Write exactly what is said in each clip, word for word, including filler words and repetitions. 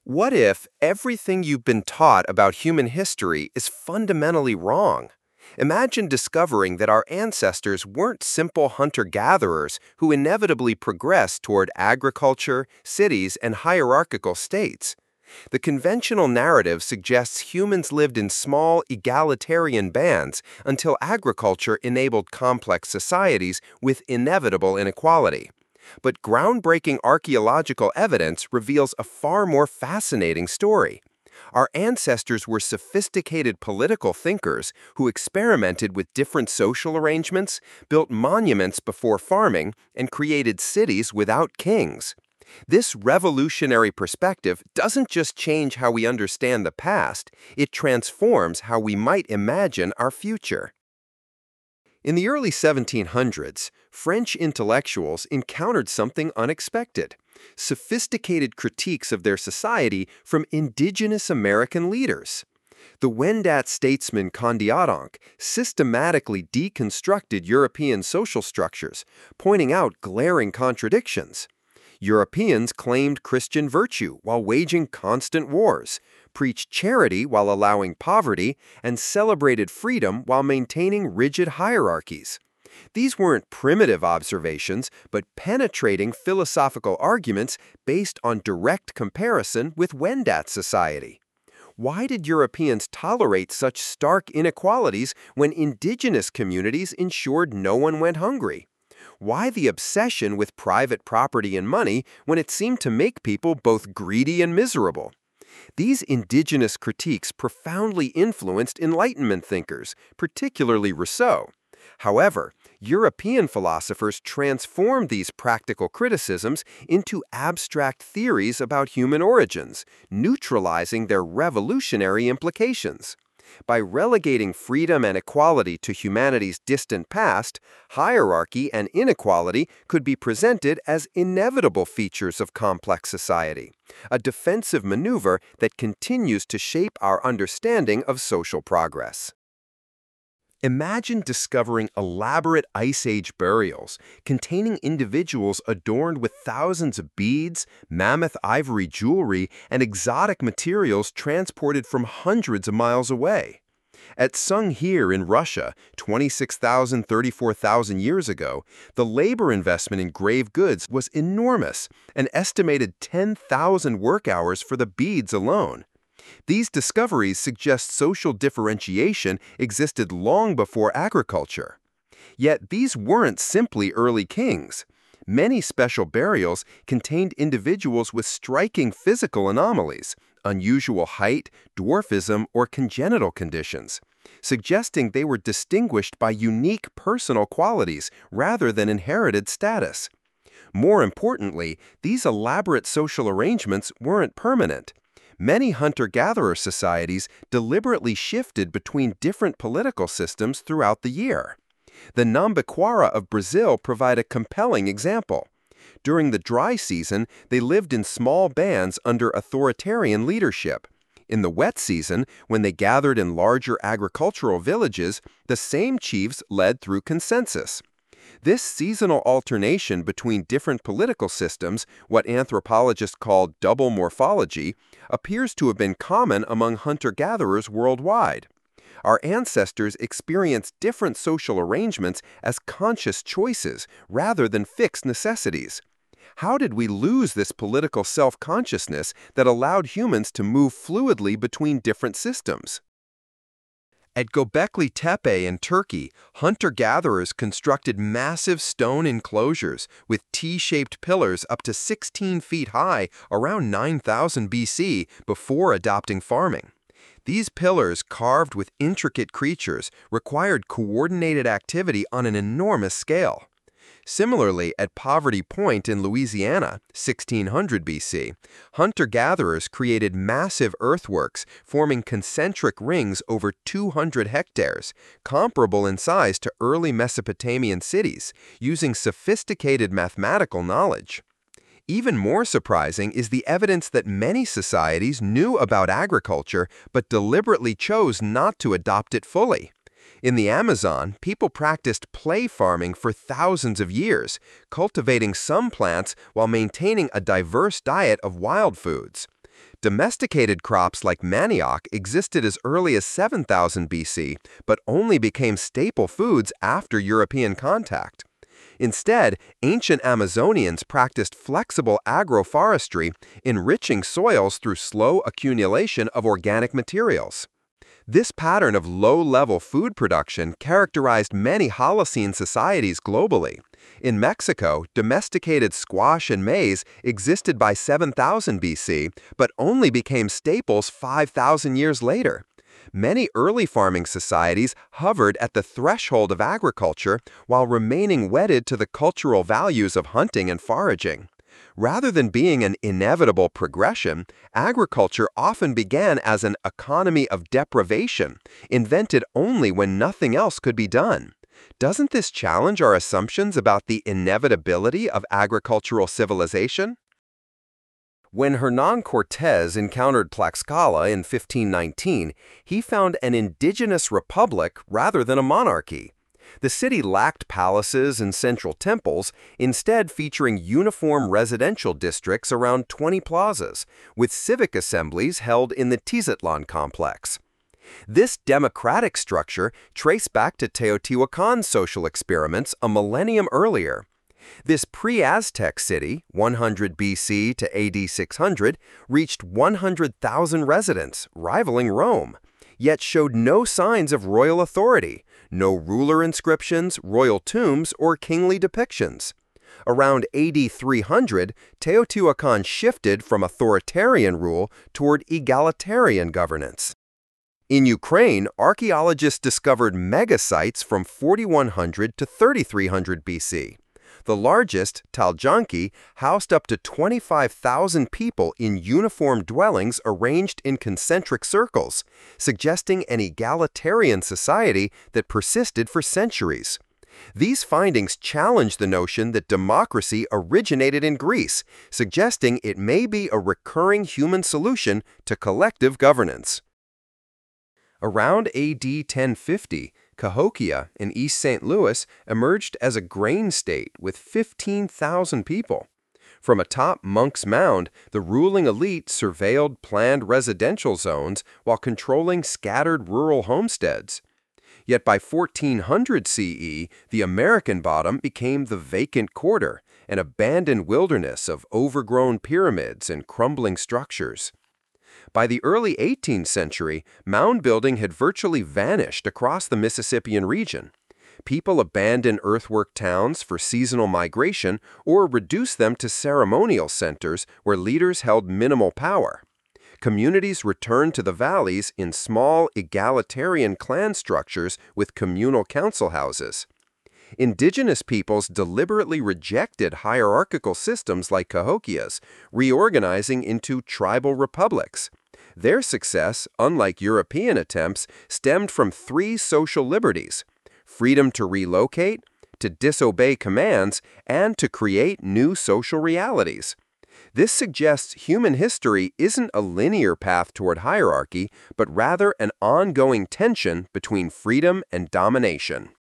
What if everything you've been taught about human history is fundamentally wrong? Imagine discovering that our ancestors weren't simple hunter-gatherers who inevitably progressed toward agriculture, cities, and hierarchical states. The conventional narrative suggests humans lived in small, egalitarian bands until agriculture enabled complex societies with inevitable inequality. But groundbreaking archaeological evidence reveals a far more fascinating story. Our ancestors were sophisticated political thinkers who experimented with different social arrangements, built monuments before farming, and created cities without kings. This revolutionary perspective doesn't just change how we understand the past, it transforms how we might imagine our future. In the early seventeen hundreds, French intellectuals encountered something unexpected: sophisticated critiques of their society from indigenous American leaders. The Wendat statesman Condillac systematically deconstructed European social structures, pointing out glaring contradictions. Europeans claimed Christian virtue while waging constant wars, preached charity while allowing poverty, and celebrated freedom while maintaining rigid hierarchies. These weren't primitive observations, but penetrating philosophical arguments based on direct comparison with Wendat society. Why did Europeans tolerate such stark inequalities when indigenous communities ensured no one went hungry? Why the obsession with private property and money when it seemed to make people both greedy and miserable? These indigenous critiques profoundly influenced Enlightenment thinkers, particularly Rousseau. However, European philosophers transformed these practical criticisms into abstract theories about human origins, neutralizing their revolutionary implications. By relegating freedom and equality to humanity's distant past, hierarchy and inequality could be presented as inevitable features of complex society, a defensive maneuver that continues to shape our understanding of social progress. Imagine discovering elaborate Ice Age burials containing individuals adorned with thousands of beads, mammoth ivory jewelry, and exotic materials transported from hundreds of miles away. At Sungheir in Russia, twenty-six thousand to thirty-four thousand years ago, the labor investment in grave goods was enormous, an estimated ten thousand work hours for the beads alone. These discoveries suggest social differentiation existed long before agriculture. Yet these weren't simply early kings. Many special burials contained individuals with striking physical anomalies, unusual height, dwarfism, or congenital conditions, suggesting they were distinguished by unique personal qualities rather than inherited status. More importantly, these elaborate social arrangements weren't permanent. Many hunter-gatherer societies deliberately shifted between different political systems throughout the year. The Nambiquara of Brazil provide a compelling example. During the dry season, they lived in small bands under authoritarian leadership. In the wet season, when they gathered in larger agricultural villages, the same chiefs led through consensus. This seasonal alternation between different political systems, what anthropologists call double morphology, appears to have been common among hunter-gatherers worldwide. Our ancestors experienced different social arrangements as conscious choices rather than fixed necessities. How did we lose this political self-consciousness that allowed humans to move fluidly between different systems? At Göbekli Tepe in Turkey, hunter-gatherers constructed massive stone enclosures with T-shaped pillars up to sixteen feet high around nine thousand B C before adopting farming. These pillars, carved with intricate creatures, required coordinated activity on an enormous scale. Similarly, at Poverty Point in Louisiana, sixteen hundred B C, hunter-gatherers created massive earthworks forming concentric rings over two hundred hectares, comparable in size to early Mesopotamian cities, using sophisticated mathematical knowledge. Even more surprising is the evidence that many societies knew about agriculture but deliberately chose not to adopt it fully. In the Amazon, people practiced play farming for thousands of years, cultivating some plants while maintaining a diverse diet of wild foods. Domesticated crops like manioc existed as early as seven thousand B C, but only became staple foods after European contact. Instead, ancient Amazonians practiced flexible agroforestry, enriching soils through slow accumulation of organic materials. This pattern of low-level food production characterized many Holocene societies globally. In Mexico, domesticated squash and maize existed by seven thousand B C, but only became staples five thousand years later. Many early farming societies hovered at the threshold of agriculture while remaining wedded to the cultural values of hunting and foraging. Rather than being an inevitable progression, agriculture often began as an economy of deprivation, invented only when nothing else could be done. Doesn't this challenge our assumptions about the inevitability of agricultural civilization? When Hernán Cortés encountered Tlaxcala in fifteen nineteen, he found an indigenous republic rather than a monarchy. The city lacked palaces and central temples, instead featuring uniform residential districts around twenty plazas, with civic assemblies held in the Tizatlan complex. This democratic structure traced back to Teotihuacan's social experiments a millennium earlier. This pre-Aztec city, one hundred B C to A D six hundred, reached one hundred thousand residents, rivaling Rome, yet showed no signs of royal authority, no ruler inscriptions, royal tombs, or kingly depictions. Around A D three hundred, Teotihuacan shifted from authoritarian rule toward egalitarian governance. In Ukraine, archaeologists discovered megasites from forty-one hundred to thirty-three hundred B C. The largest, Taljanki, housed up to twenty-five thousand people in uniform dwellings arranged in concentric circles, suggesting an egalitarian society that persisted for centuries. These findings challenge the notion that democracy originated in Greece, suggesting it may be a recurring human solution to collective governance. Around A D ten fifty, Cahokia in East Saint Louis emerged as a grain state with fifteen thousand people. From atop Monk's Mound, the ruling elite surveilled planned residential zones while controlling scattered rural homesteads. Yet by fourteen hundred C E, the American Bottom became the vacant quarter, an abandoned wilderness of overgrown pyramids and crumbling structures. By the early eighteenth century, mound building had virtually vanished across the Mississippian region. People abandoned earthwork towns for seasonal migration or reduced them to ceremonial centers where leaders held minimal power. Communities returned to the valleys in small, egalitarian clan structures with communal council houses. Indigenous peoples deliberately rejected hierarchical systems like Cahokia's, reorganizing into tribal republics. Their success, unlike European attempts, stemmed from three social liberties: freedom to relocate, to disobey commands, and to create new social realities. This suggests human history isn't a linear path toward hierarchy, but rather an ongoing tension between freedom and domination.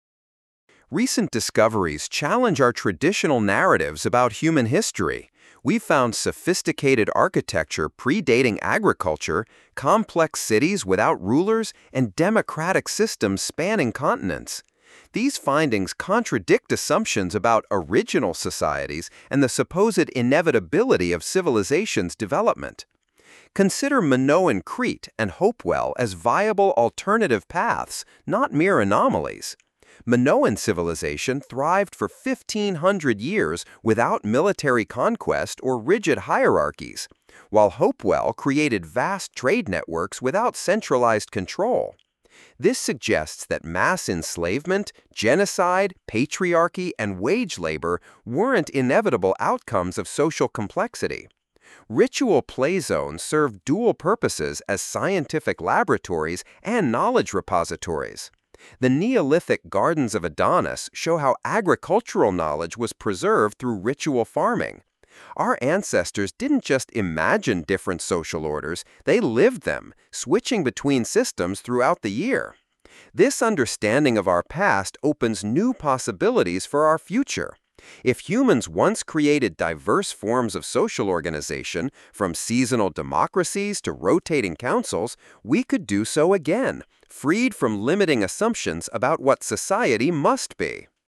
Recent discoveries challenge our traditional narratives about human history. We've found sophisticated architecture predating agriculture, complex cities without rulers, and democratic systems spanning continents. These findings contradict assumptions about original societies and the supposed inevitability of civilization's development. Consider Minoan Crete and Hopewell as viable alternative paths, not mere anomalies. Minoan civilization thrived for fifteen hundred years without military conquest or rigid hierarchies, while Hopewell created vast trade networks without centralized control. This suggests that mass enslavement, genocide, patriarchy, and wage labor weren't inevitable outcomes of social complexity. Ritual play zones served dual purposes as scientific laboratories and knowledge repositories. The Neolithic Gardens of Adonis show how agricultural knowledge was preserved through ritual farming. Our ancestors didn't just imagine different social orders, they lived them, switching between systems throughout the year. This understanding of our past opens new possibilities for our future. If humans once created diverse forms of social organization, from seasonal democracies to rotating councils, we could do so again, freed from limiting assumptions about what society must be.